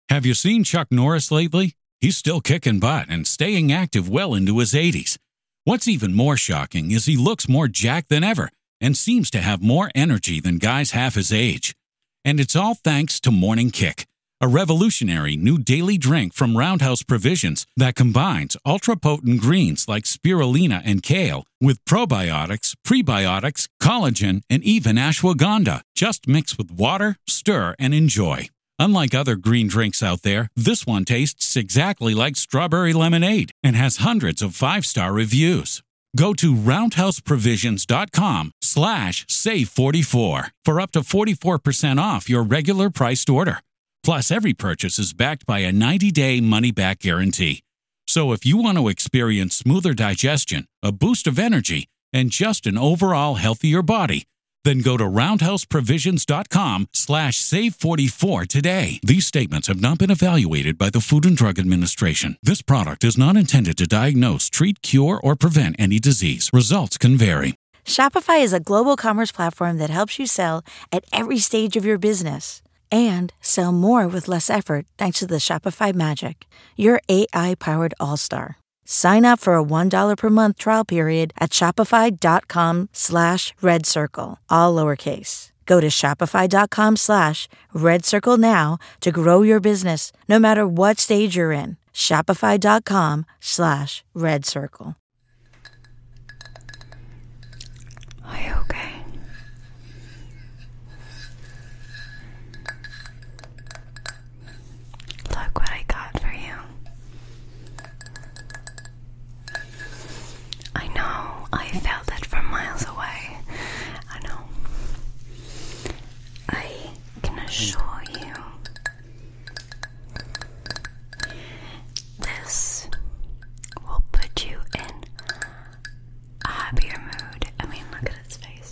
Have you seen Chuck Norris lately? He's still kicking butt and staying active well into his 80s. What's even more shocking is he looks more jacked than ever and seems to have more energy than guys half his age. And it's all thanks to Morning Kick, a revolutionary new daily drink from Roundhouse Provisions that combines ultra-potent greens like spirulina and kale with probiotics, prebiotics, collagen, and even ashwagandha. Just mix with water, stir, and enjoy. Unlike other green drinks out there, this one tastes exactly like strawberry lemonade and has hundreds of 5-star reviews. Go to roundhouseprovisions.com/save44 for up to 44% off your regular priced order. Plus, every purchase is backed by a 90-day money-back guarantee. So if you want to experience smoother digestion, a boost of energy, and just an overall healthier body, then go to roundhouseprovisions.com/save44 today. These statements have not been evaluated by the Food and Drug Administration. This product is not intended to diagnose, treat, cure, or prevent any disease. Results can vary. Shopify is a global commerce platform that helps you sell at every stage of your business and sell more with less effort thanks to the Shopify Magic, your AI-powered all-star. Sign up for a $1 per month trial period at shopify.com/redcircle, all lowercase. Go to shopify.com/redcircle now to grow your business, no matter what stage you're in. Shopify.com/redcircle. Are you okay? Look what I got for you. I know, I felt it from miles away. I know. I can assure you this will put you in a happier mood. I mean, look at its face.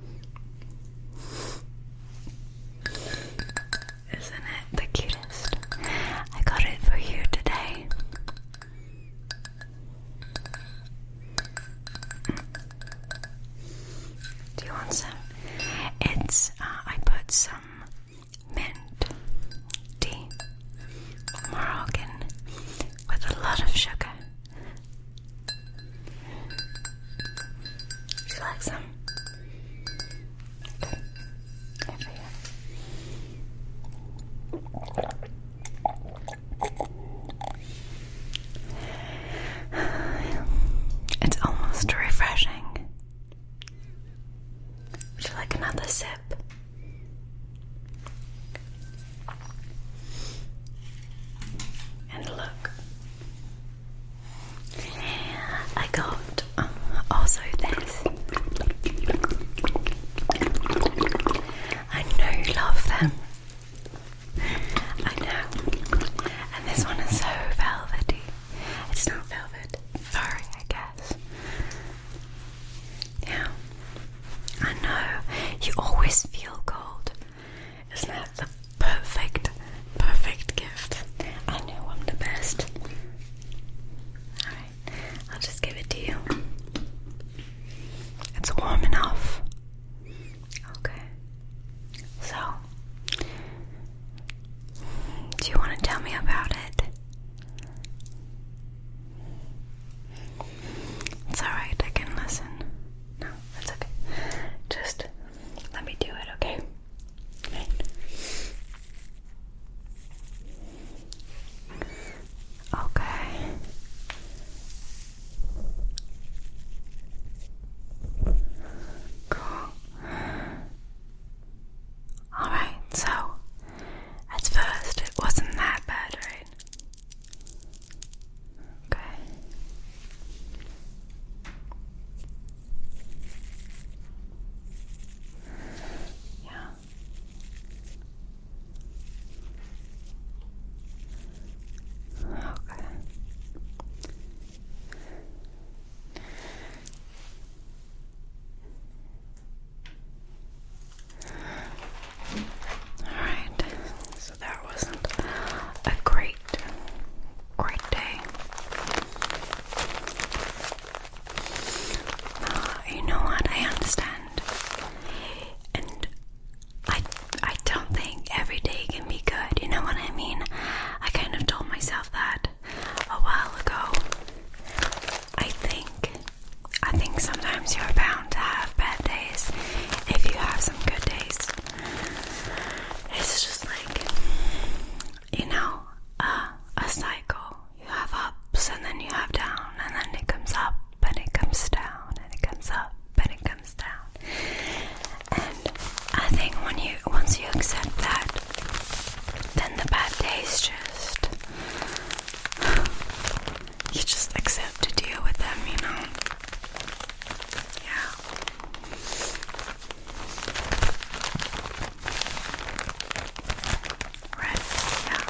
Isn't it the cutest? I got it for you today. Do you want some? It's, I put some mint tea, Moroccan, with a lot of sugar. Would you like some? Okay. Here for you. It's almost refreshing. Would you like another sip? And look, I got also this. I know you love them. I know. And this one is so velvety. It's not velvet, furry, I guess. Yeah. I know. You always feel cold. Isn't that the perfect gift? I know I'm the best. Alright, I'll just give it to you. It's warm enough. Okay. So, do you want to tell me about it? It's alright, I can listen. No, it's okay. Just let me do it, okay? Right. Okay. Cool. Alright, so at first it wasn't that bad, right? you know, a cycle. You have ups and then you have down, and then it comes up and it comes down and it comes up and it comes down. And I think once you accept that, then the bad days you just accept to deal with them, you know. Yeah. Right, yeah.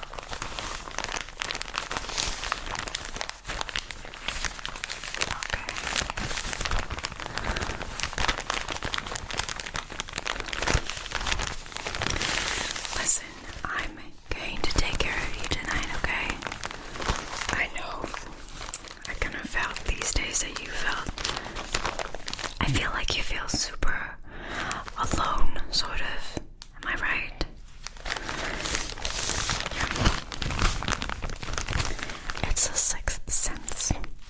Okay. Listen, I'm going to take care of you tonight, okay? I know. I kind of felt these days that you felt. I feel like you feel super alone, sort of. Am I right? Yeah. It's a sixth sense.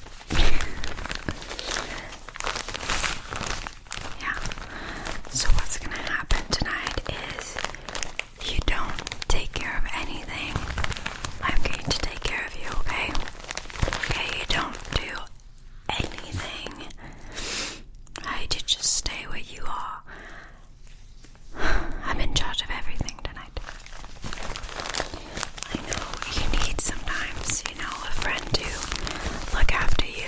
Yeah. So what's gonna happen tonight is you don't take care of anything. I'm going to take care of you, okay? Okay, you don't do anything. Right, you just stay where you are. I'm in charge of everything tonight. I know you need sometimes, you know, a friend to look after you.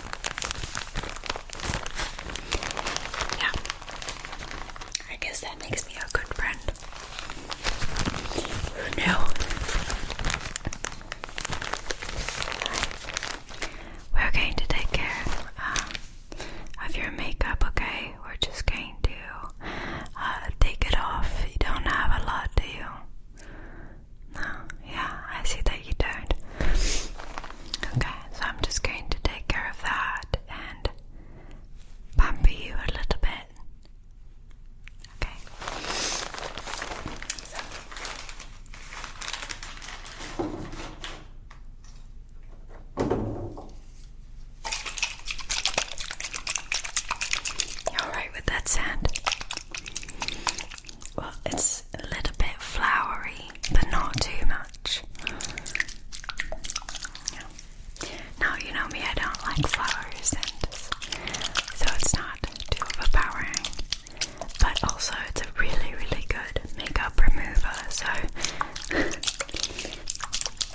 Yeah. I guess that makes me a good friend. Who knew? We're going to take care of your makeup, okay? We're just going to take it off. You don't have a lot, do you? No? Yeah, I see that you don't. Okay, so I'm just going to take care of that and pamper you a little bit. Okay. Alright with that sand? Well, it's a little bit flowery, but not too much. Yeah. Now, you know me, I don't like flowery scents, so it's not too overpowering. But also, it's a really, really good makeup remover, so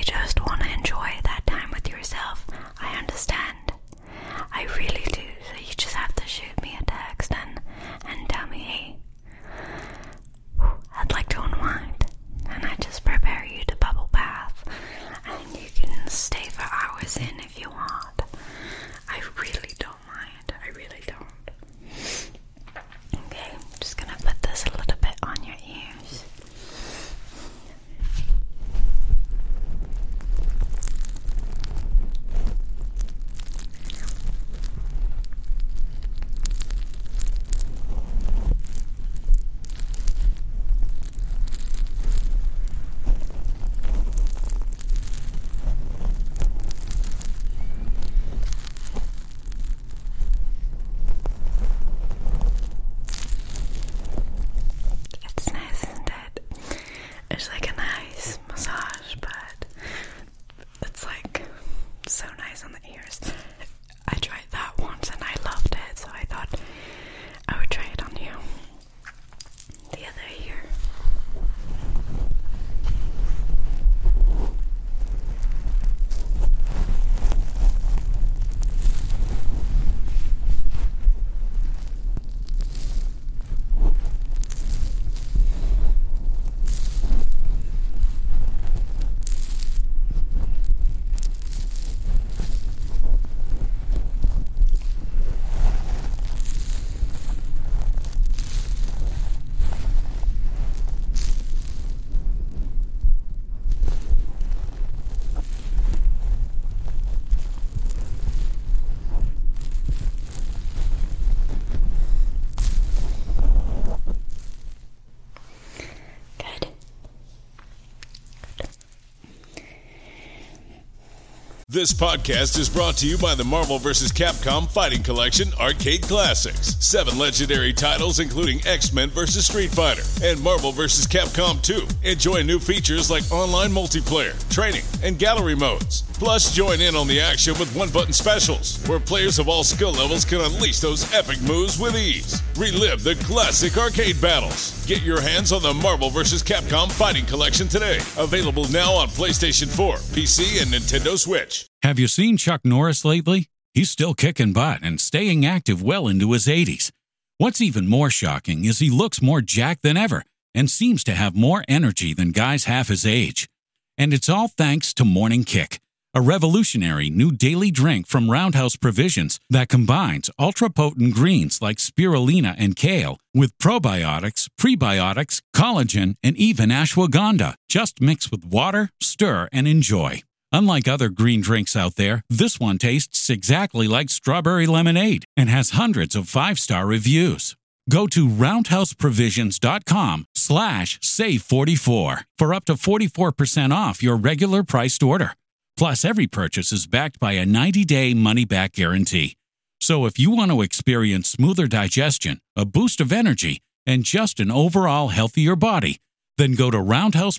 just want to enjoy that time with yourself, I understand. I really do. So you just have to shoot me a text and tell me, hey, I'd like to unwind. And I just prepare you to bubble bath. And you can stay for hours in if you want. I really don't mind. I really don't. Okay, I'm just gonna put this a little bit on your ears. It's nice, isn't it? It's like a nice massage, but it's like so nice on the ears. I tried that once and I loved it, so I thought I would try it on you. The other ear. Good. This podcast is brought to you by the Marvel vs. Capcom Fighting Collection Arcade Classics. 7 legendary titles including X-Men vs. Street Fighter and Marvel vs. Capcom 2. Enjoy new features like online multiplayer, training, and gallery modes. Plus, join in on the action with one-button specials, where players of all skill levels can unleash those epic moves with ease. Relive the classic arcade battles. Get your hands on the Marvel vs. Capcom Fighting Collection today. Available now on PlayStation 4, PC, and Nintendo Switch. Have you seen Chuck Norris lately? He's still kicking butt and staying active well into his 80s. What's even more shocking is he looks more jacked than ever and seems to have more energy than guys half his age. And it's all thanks to Morning Kick, a revolutionary new daily drink from Roundhouse Provisions that combines ultra-potent greens like spirulina and kale with probiotics, prebiotics, collagen, and even ashwagandha. Just mix with water, stir, and enjoy. Unlike other green drinks out there, this one tastes exactly like strawberry lemonade and has hundreds of 5-star reviews. Go to roundhouseprovisions.com/save44 for up to 44% off your regular priced order. Plus, every purchase is backed by a 90-day money-back guarantee. So if you want to experience smoother digestion, a boost of energy, and just an overall healthier body, then go to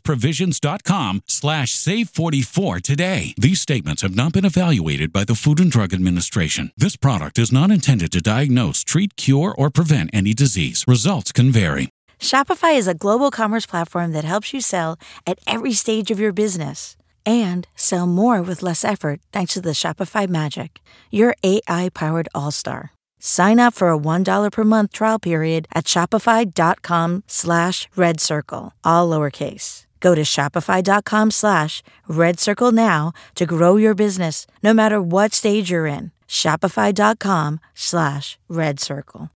roundhouseprovisions.com/save44 today. These statements have not been evaluated by the Food and Drug Administration. This product is not intended to diagnose, treat, cure, or prevent any disease. Results can vary. Shopify is a global commerce platform that helps you sell at every stage of your business and sell more with less effort thanks to the Shopify Magic, your AI-powered all-star. Sign up for a $1 per month trial period at shopify.com/redcircle, all lowercase. Go to shopify.com/redcircle now to grow your business, no matter what stage you're in. Shopify.com/redcircle.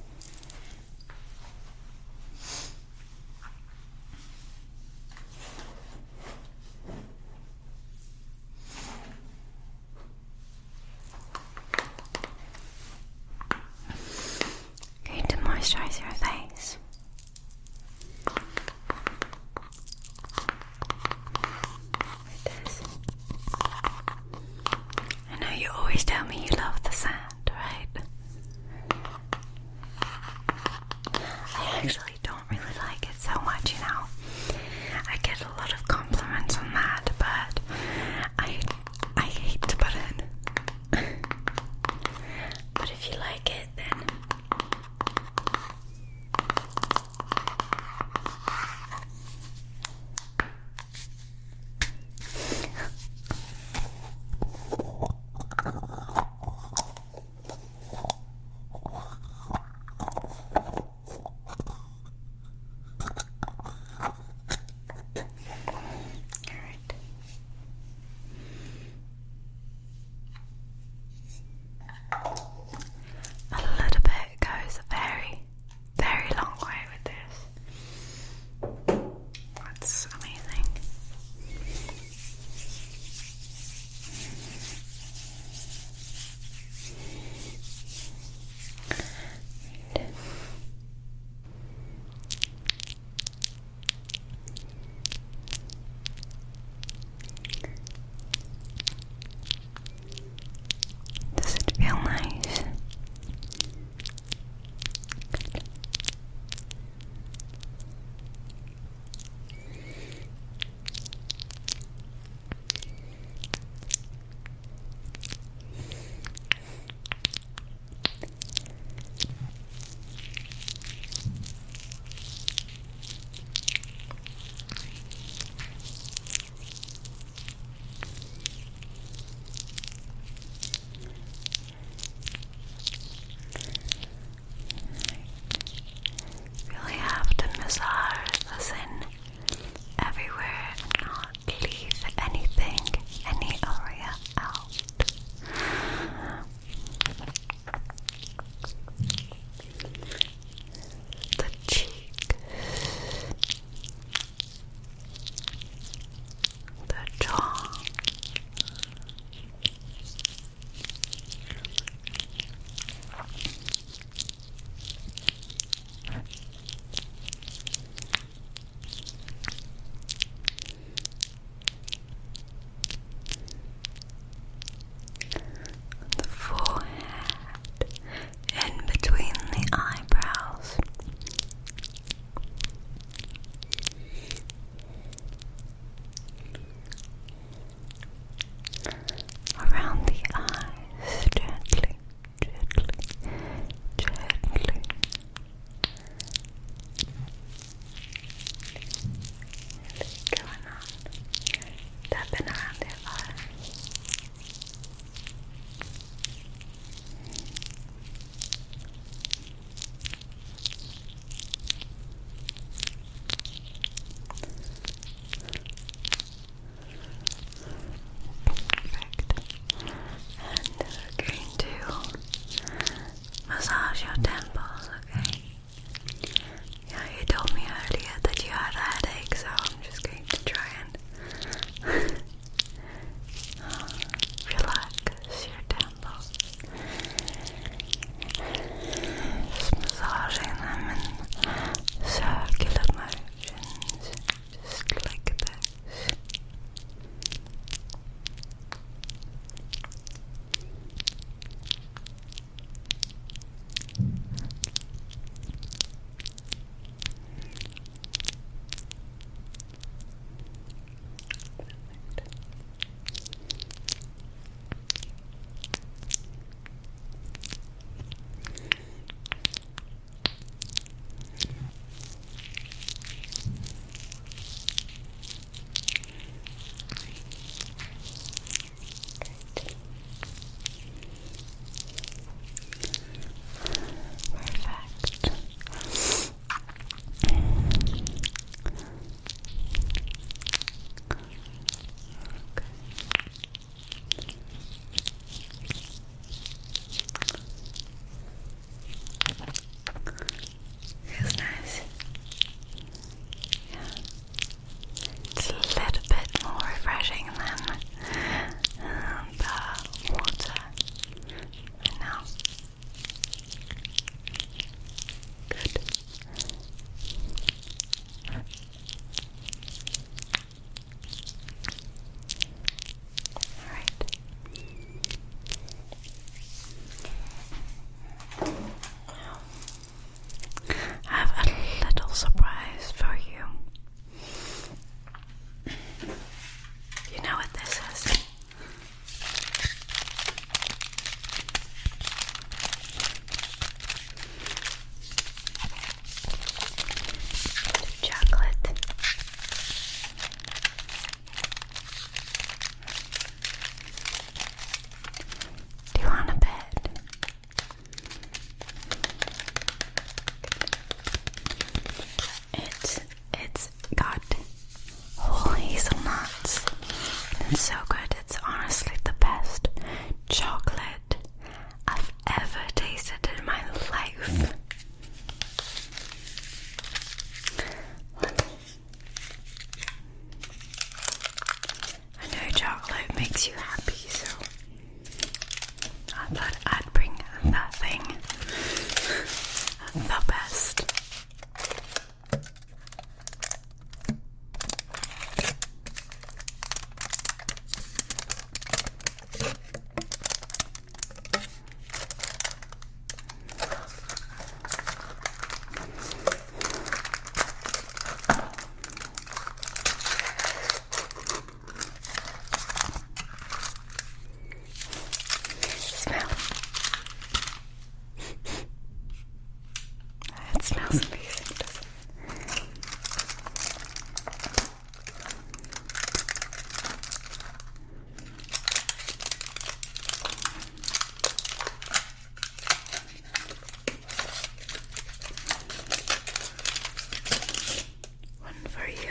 Going to moisturize your face. With this. I know you always tell me you love the sand, right? It's so good. It's honestly the best chocolate I've ever tasted in my life. I know chocolate makes you happy, so I thought I'd bring that thing. The best. It smells amazing, doesn't it? One for you.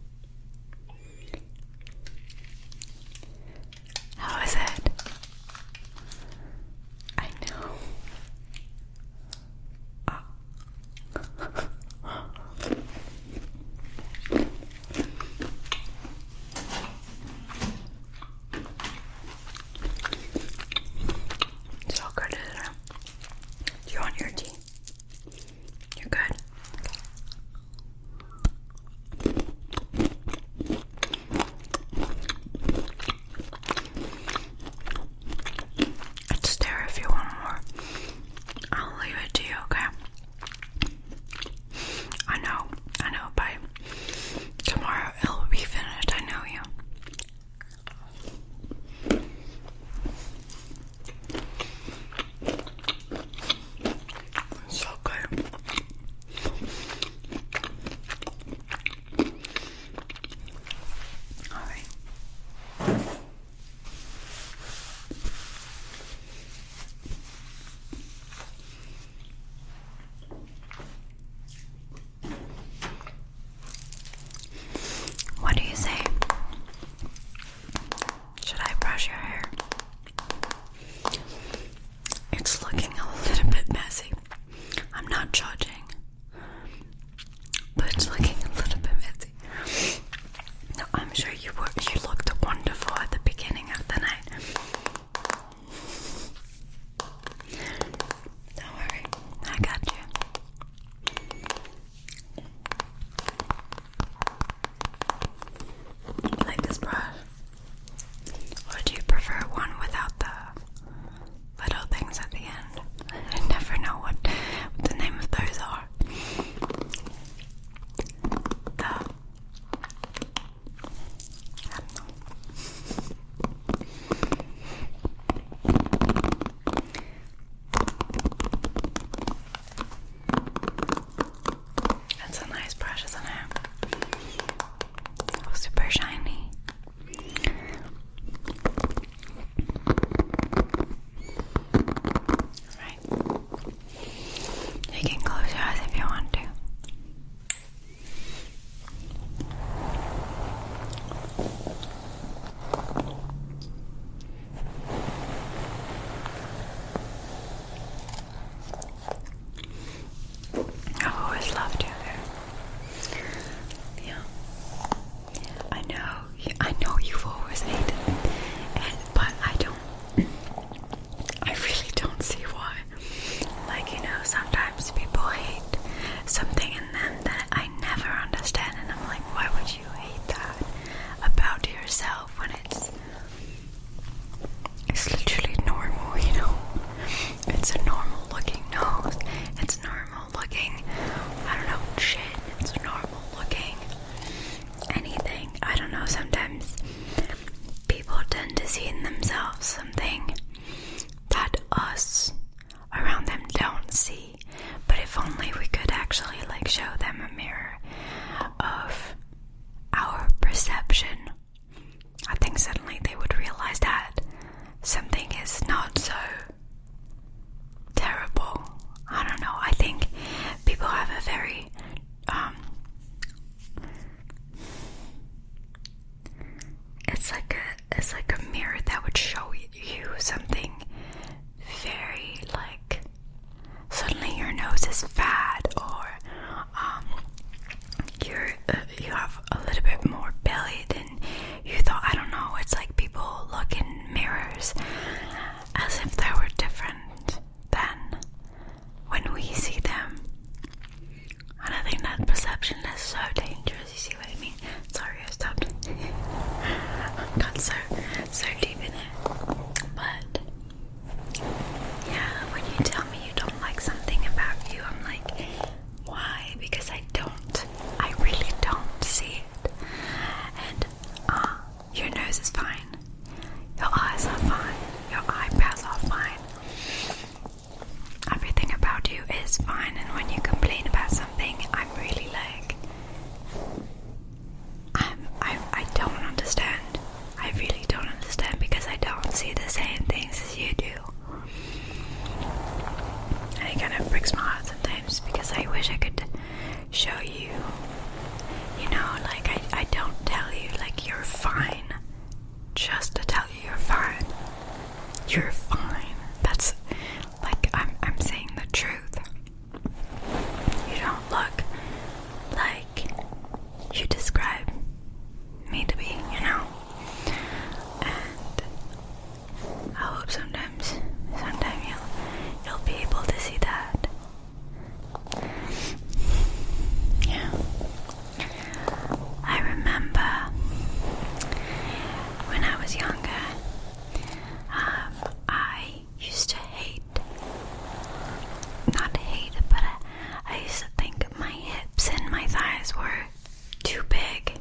How is it? I know. So good, isn't it? Do you want your tea? You're good. It's there if you want more. I'll leave it to you, okay? I know, by tomorrow it'll be finished, I know you. So good. Alright. What do you say? Should I brush your hair? It's looking a little bit messy. I'm not judging, but it's looking a little bit messy. No, I'm sure you looked wonderful at the beginning of the night. Don't worry, I got you. Like this brush? Or do you prefer one without the little things at the end? I never know what the name of those are. I don't know. That's a nice brush, isn't it? Oh, super shiny. Right. You can close your eyes if you want to. I've always loved your hair. Yeah. I know you've always hated it, but I really don't see why. Like, sometimes people hate something in them that I never understand, and I'm like, why would you hate that about yourself when it's literally normal, It's a normal looking nose, it's normal looking, I don't know, chin, it's normal looking anything. I don't know, sometimes people tend to see in themselves something that us around them don't see. But if only we could actually show them a mirror of our perception, I think suddenly they would realize that something is not so terrible. I don't know. I think people have a very it's like got so deep in it. But yeah, when you tell me you don't like something about you, I'm like, why? Because I really don't see it. And your nose is fine, your eyes are fine, your eyebrows are fine. Everything about you is fine, and when you complain about something, I'm really like, I don't understand. I really don't understand, because I don't see the same things as you do. And it kind of breaks my heart sometimes, because I wish I could show you, you know, like I don't tell you like you're fine just to tell you you're fine. You're fine. That's like I'm saying the truth. You don't look like you describe me to be, you know. And I hope sometime you'll be able to see that. Yeah. I remember when I was younger, I used to but I used to think my hips and my thighs were too big,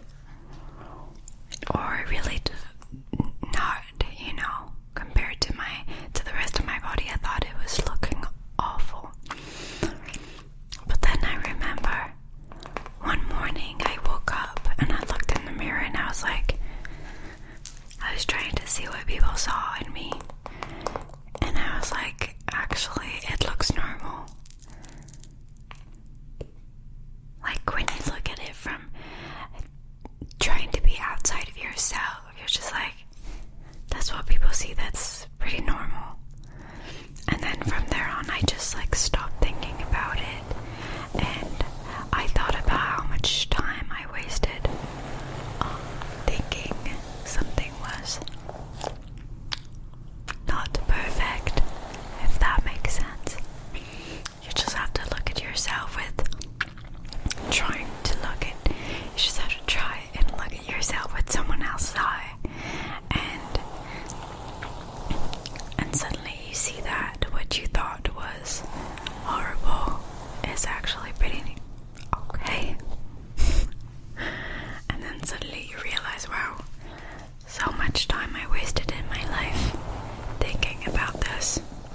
or really not, you know, compared to the rest of my body. I thought it was looking awful. But then I remember one morning I woke up and I looked in the mirror and I was like, I was trying to see what people saw in me, and I was like, actually, it looks normal. Like when you look at it from trying to be outside of yourself, you're just like, that's what people see, that's pretty normal. And then from there on, I just like stopped thinking about it, and I thought about how much time I wasted thinking something was not perfect, if that makes sense. You just have to look at yourself you just have to try and look at yourself with someone else's eye, and suddenly you see that what you thought was horrible is actually pretty okay. And then suddenly you realize, wow, so much time I wasted in my life thinking about this.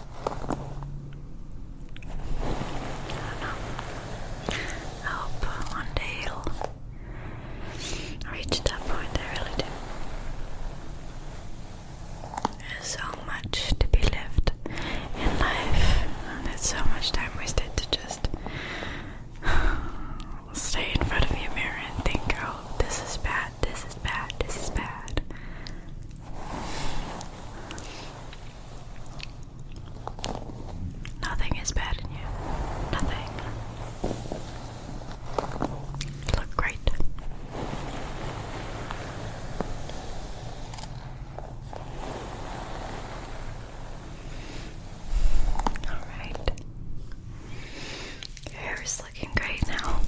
I don't know. I hope one day you'll reach that point. I really do. There's so much to be lived in life, and there's so much time wasted to just stay in front of your mirror and think, oh, this is bad, this is bad, this is bad. Nothing is bad in you. Nothing. You look great. Alright. Your hair is looking great now.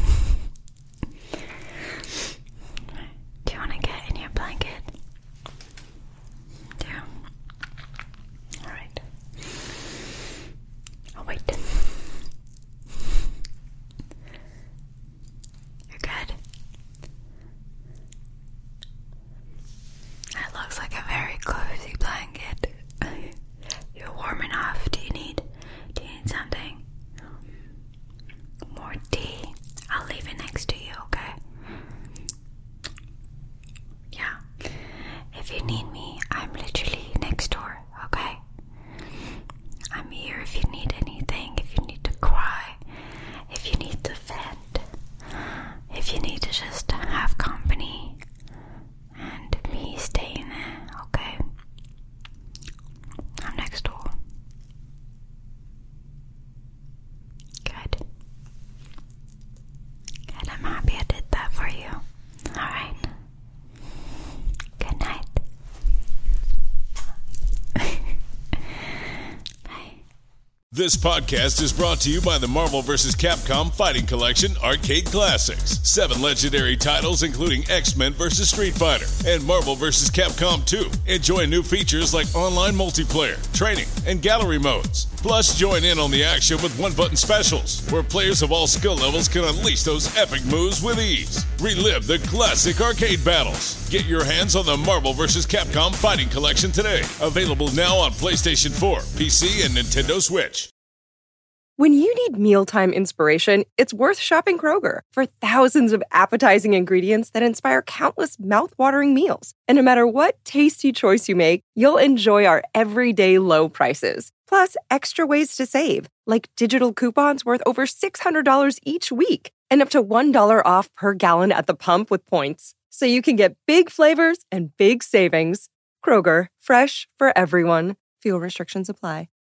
Do you want to get in your blanket? Yeah. Alright. Oh, wait. You're good. That looks like a very cozy blanket. You're warm enough. Do you need something? More tea? I'll leave it next to you, okay? Yeah. If you need me, I'm literally next door, okay? I'm here if you need anything, if you need to cry, if you need to vent, if you need to just have company, and me staying there, okay? I'm next door. Good. Good, I'm happy I did that for you. Alright. Good night. This podcast is brought to you by the Marvel vs. Capcom Fighting Collection Arcade Classics. 7 legendary titles including X-Men vs. Street Fighter and Marvel vs. Capcom 2. Enjoy new features like online multiplayer, training, and gallery modes. Plus, join in on the action with one-button specials, where players of all skill levels can unleash those epic moves with ease. Relive the classic arcade battles. Get your hands on the Marvel vs. Capcom Fighting Collection today. Available now on PlayStation 4, PC, and Nintendo Switch. When you need mealtime inspiration, it's worth shopping Kroger for thousands of appetizing ingredients that inspire countless mouth-watering meals. And no matter what tasty choice you make, you'll enjoy our everyday low prices. Plus, extra ways to save, like digital coupons worth over $600 each week and up to $1 off per gallon at the pump with points. So you can get big flavors and big savings. Kroger, fresh for everyone. Fuel restrictions apply.